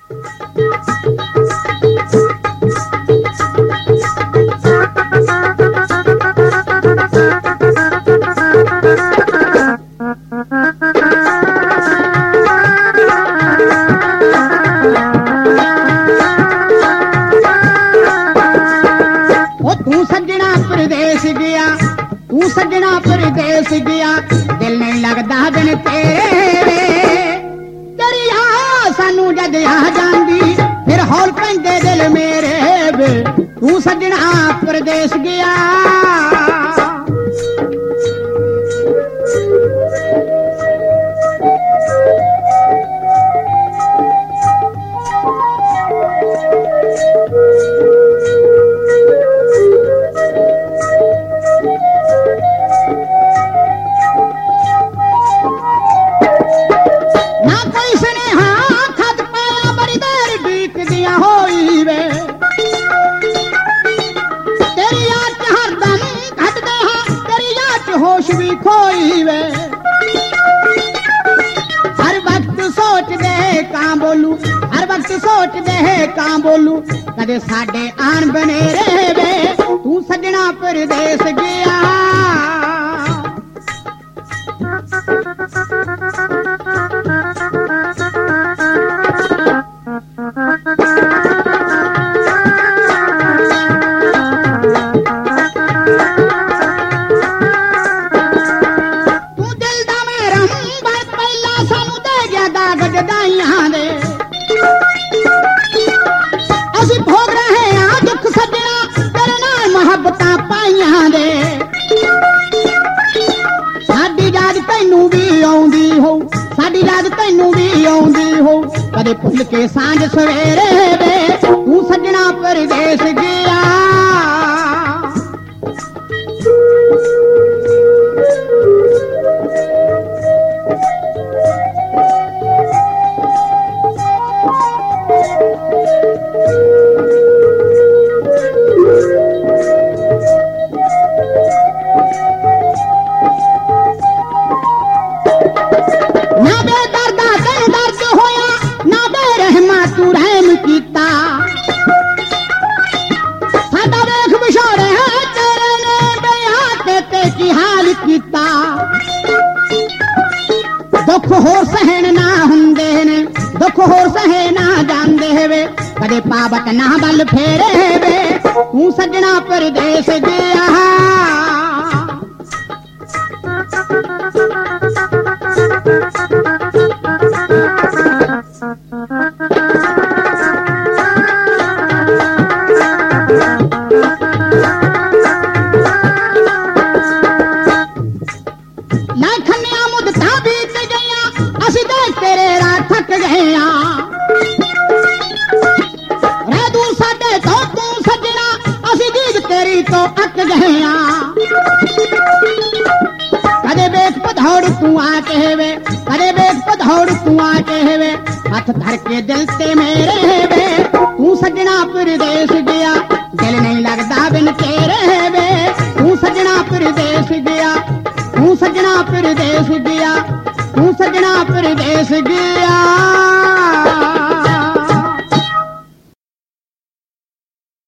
सजना परदेस गया दिल नहीं लगदा बिन तेरे तेरी आ सानू जद आ जांदी फिर हौल पैंदे दिल मेरे वे तू सजना परदेस गया होश भी खोई वे हर वक्त सोच दे कां बोलू हर वक्त सोच दे कां बोलू कदे साडे आन बने वे तू सजना परदेस गया ਅਸੀਂ ਭੋਗ ਰਹੇ ਆ ਦੁੱਖ ਸੱਜਣਾ ਤੇਰੇ ਨਾਲ ਮੁਹੱਬਤਾਂ ਪਾਈਆਂ ਦੇ ਸਾਡੀ ਯਾਦ ਤੈਨੂੰ ਵੀ ਆਉਂਦੀ ਹੋ ਸਾਡੀ ਯਾਦ ਤੈਨੂੰ ਵੀ ਆਉਂਦੀ ਹੋ ਕਦੇ ਭੁੱਲ ਕੇ ਸਾਂਝ ਸਵੇਰੇ ਵੇ ਤੂੰ ਸੱਜਣਾ ਪਰਦੇਸ ਗਿਆ दुख होर सहन ना हुंदे ने दुख होर सहे ना जांदे वे कदे पावत ना बल फेरे वे तू सजना परदेस गया तेरी तो अक गया कदे बेख पधौड़ तू आके वे कदे बेख पधौड़ तू आके वे हाथ धर के दिल ते मेरे वे तू सजना परदेस गया दिल नहीं लगदा बिन तेरे वे तू सजना परदेस गया तू सजना परदेस गया तू सजना परदेस गया